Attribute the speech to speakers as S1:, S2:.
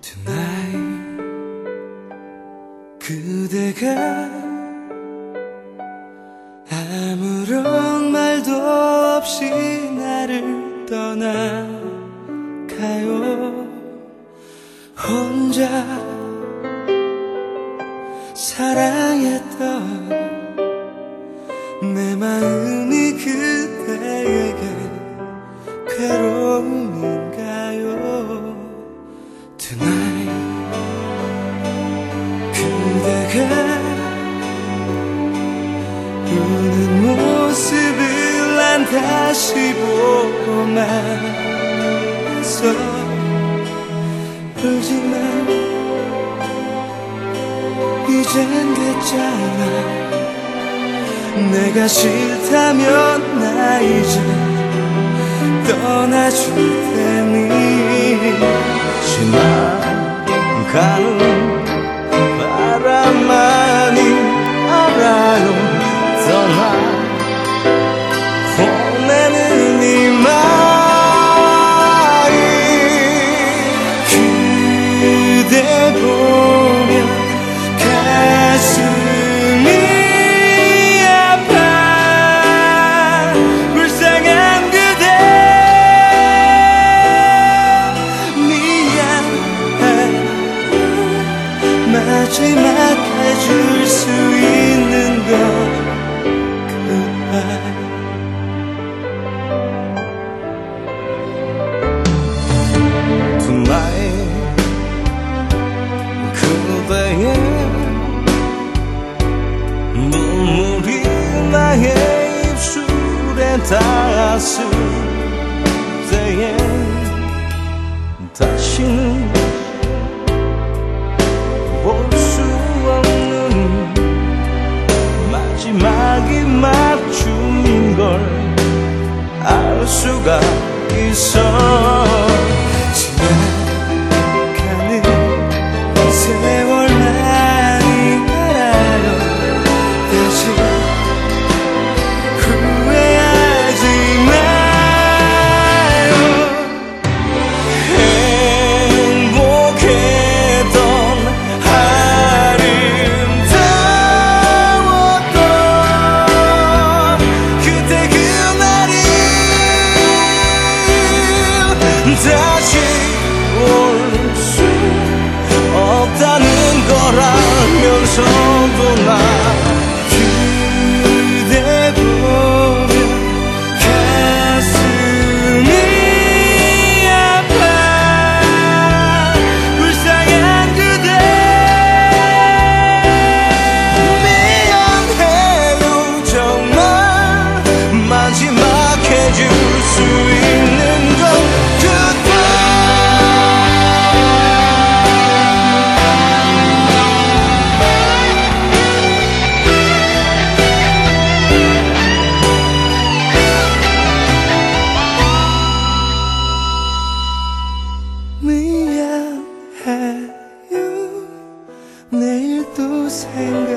S1: Tonight 그대가 아무런 말도 없이 나를 떠나가요. 혼자 사랑했던 내 마음이 그대에게 괴로움인가요? Tonight 그대가 우는 모습을 난 다시 보고만 있어. 울지만 이젠 됐잖아. 내가 싫다면 나 이제 떠나줄 테니.
S2: 지나가는 바람만이 알아요. 떠나 보내는 이 마음.
S1: 그대 보면 가슴이 아파. 불쌍한 그대 미안해. 마지막 해줄 수 있는 건 goodbye.
S2: Tonight 그대의 눈물이 나의 입술에 닿았을 때에 다시는 볼 수 없는 마지막이 맞춤인 걸 알 수가 있어.
S1: 지나가는 세월만이 알아요. 다시 후회하지 마요.
S2: 행복했던 아름다웠던 그때 그날이 다시 올 수 없다는 걸 알면서도 나
S1: 그대 보면 가슴이 아파. 불쌍한 그대
S2: 미안해요. 정말 마지막 해줄 수 있는 건
S1: 미안해요. 내일 또 생각